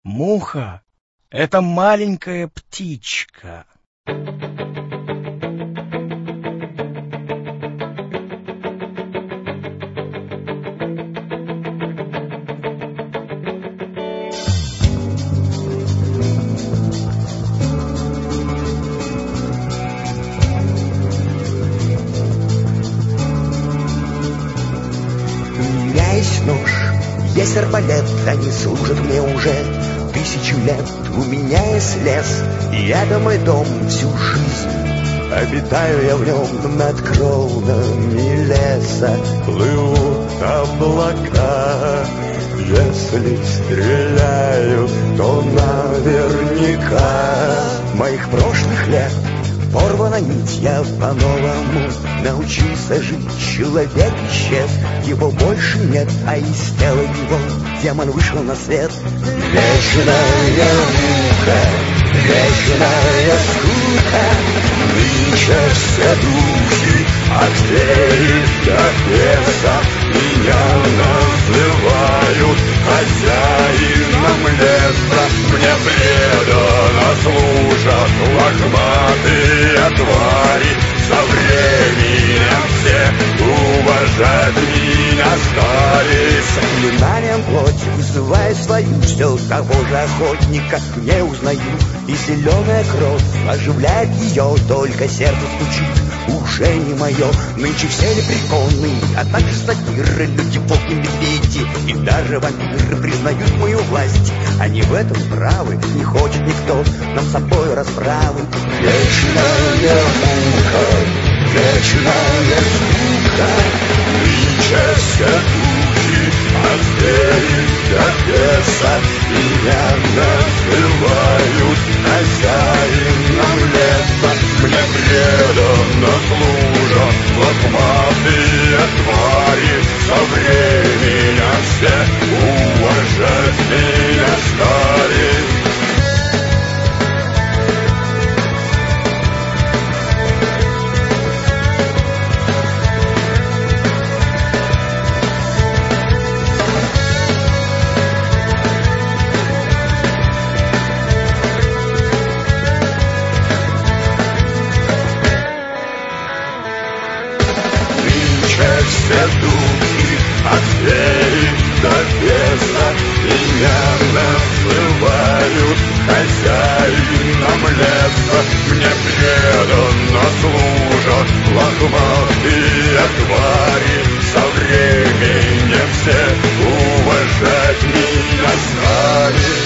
Муха — это маленькая птичка. У меня есть нож, есть арбалет, они служат мне уже 1000 лет. У меня есть лес, и это мой дом всю жизнь. Обитаю я в нем над кронами леса, плывут облака. Если стреляю, то наверняка. Моих прошлых лет порвана нить, я по-новому научился жить. Человек исчез, его больше нет, а из тела его демон вышел на свет. Вечная мука, вечная скука, нынче все духи от двери до леса меня называют хозяином леса. Мне преданно служат лохматые твари. Со временем все уважать меня стали. С вниманием плоти вызывая свою, все того же охотника не узнаю. И зеленая кровь оживляет ее, только сердце стучит, уже не мое. Нынче все лепреконы, а также сатиры, люди, волки, медведи и даже вампиры признают мою власть. Они в этом правы, не хочет никто нам с собой расправы. Вечная мука, вечная скука, нынче все духи от двери до леса меня называют хозяином леса. Мне преданно служат лохматые твари. Со временем все уважать меня стали. Все духи от двери до леса меня называют хозяином леса. Мне преданно служат лохматые твари. Со временем все уважать меня стали.